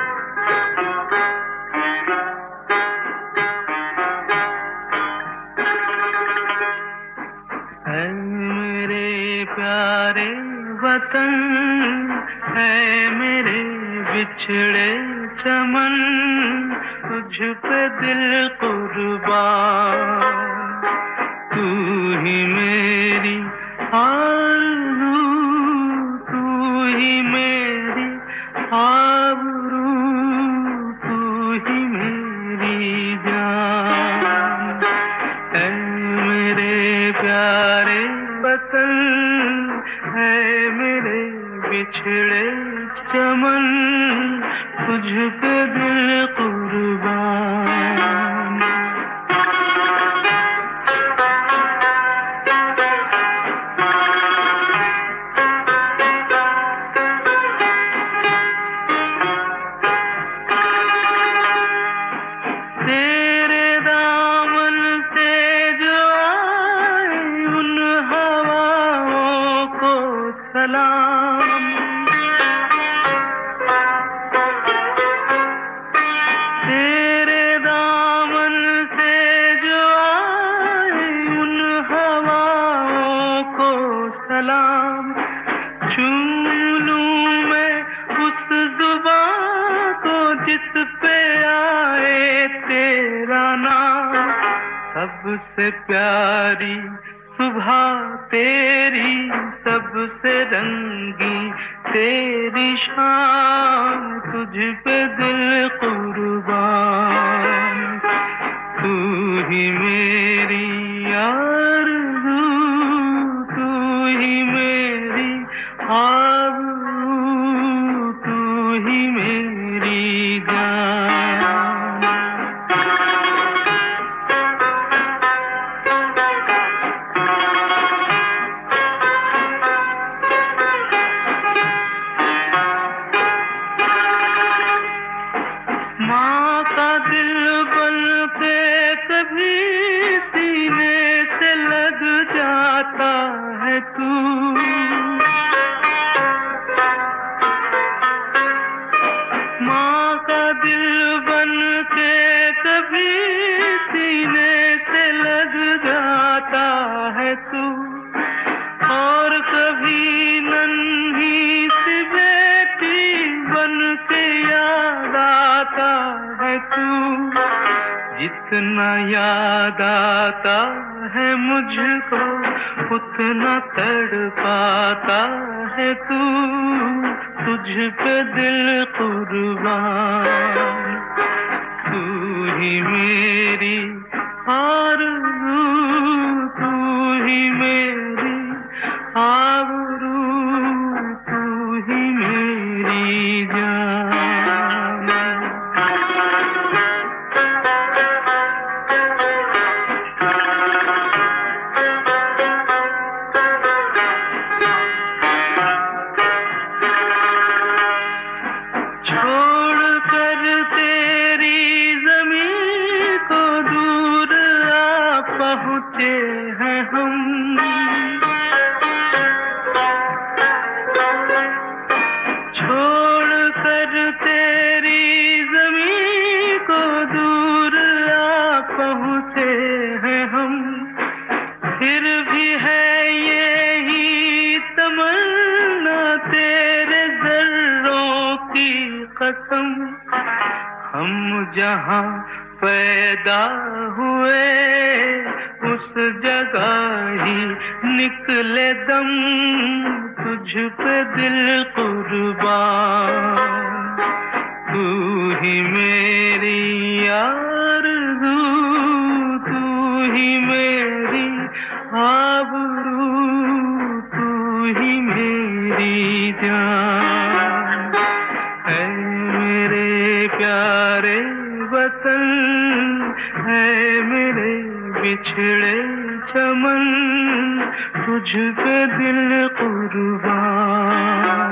है मेरे प्यारे वतन, है मेरे बिछड़े चमन, तुझ पे दिल कुर्बान। तू ही मेरी आरज़ू, तू ही मेरी आबरू, तू ही मेरी जान। है मेरे प्यारे वतन, है मेरे बिछड़े चमन, तुझ पे दिल कुर्बान। तेरे दामन से जो आए उन हवाओं को सलाम। तेरे दामन से जो आए उन हवाओं को सलाम। चूम लूं मैं उस जुबां को जिस पे आए तेरा नाम। सबसे प्यारी सुबह तेरी, सबसे रंगी तेरी शाम, तुझ पे दिल कुर्बान। तू ही मेरी आरज़ू, तू ही मेरी आबरू, तू ही मेरी जान। माँ का दिल बन के कभी सीने से लग जाता है तू। माँ का दिल बन के कभी सीने से लग जाता है तू। और कभी नन्ही सी बेटी बन के याद आता है तू। जितना याद आता है मुझको उतना तड़पाता है तू। तुझ पे दिल कुर्बान। तू ही मेरी आरज़ू, तू ही मेरी आबरू, तू ही मेरी जान। छोड़ कर तेरी ज़मीं को दूर आ पहुँचे हैं हम। छोड़ कर तेरी ज़मीं को दूर आ पहुँचे हैं हम। फिर भी है यही तमन्ना तेरे ज़र्रों की कसम। हम जहाँ पैदा हुए उस जगह ही निकले दम। तुझ पे दिल कुर्बान। तू ही मेरी आरज़ू, तू ही मेरी आबरू, तू ही मेरी जान। है मेरे प्यारे वतन, है मेरे बिछड़े चमन, तुझ पे दिल कुर्बान।